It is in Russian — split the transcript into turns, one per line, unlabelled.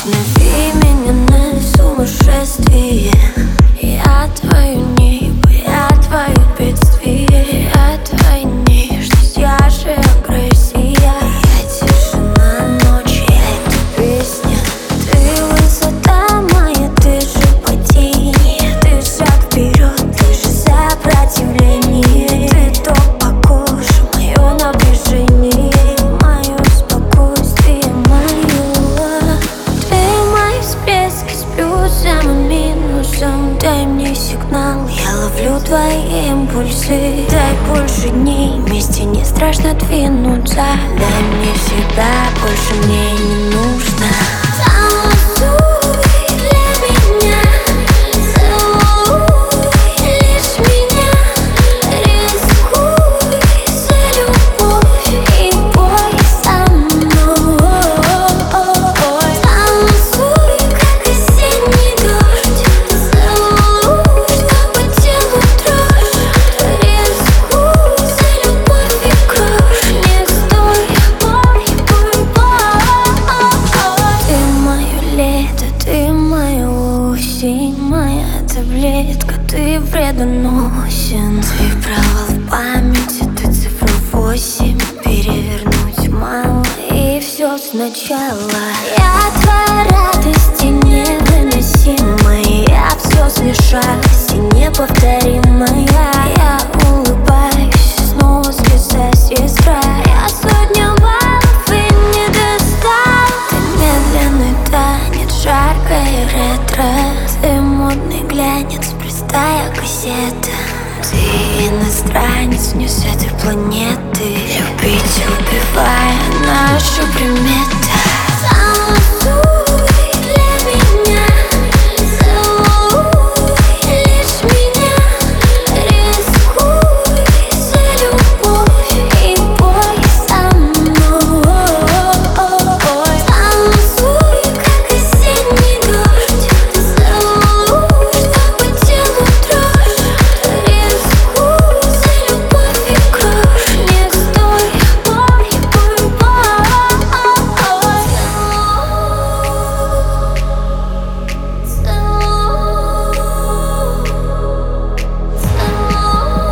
Вдохнови меня на сумасшествие. Я твое небо, я твое бедствие. Я твоя нежность, я же агрессия. Я тишина ночи, я эта песня. Ты высота моя, ты же падение. Ты шаг вперед, ты же сопротивление. Ты ток по коже, мое напряжение. Мое спокойствие, мое. Ты мой всплеск с плюсом и минусом. Дай мне сигнал, я ловлю твои импульсы. Дай больше дней, вместе не страшно двинуться. Дай мне себя, больше мне не нужно. Танцуй для меня, целуй лишь меня. Рискуй за любовь и бой со мной. Танцуй, как осенний дождь. Целуй, что по телу дрожь. Рискуй за любовь и кровь. Не стой, бой, бой, бой. Ты мое лето, ты моя осень. Моя таблетка, ты вредоносен. Ты провал в памяти, ты цифра 8. Перевернуть мало и все сначала. Я твоя радость и невыносимая. Я все смешалась и неповторимая. Я улыбаюсь, снова слезаюсь из края. Я сотню баллов и не достал. Ты медленный танец, жаркое ретро. Ты модный глянец, простая кассета. Ты иностранец, не с этой планеты. Любить, убивать.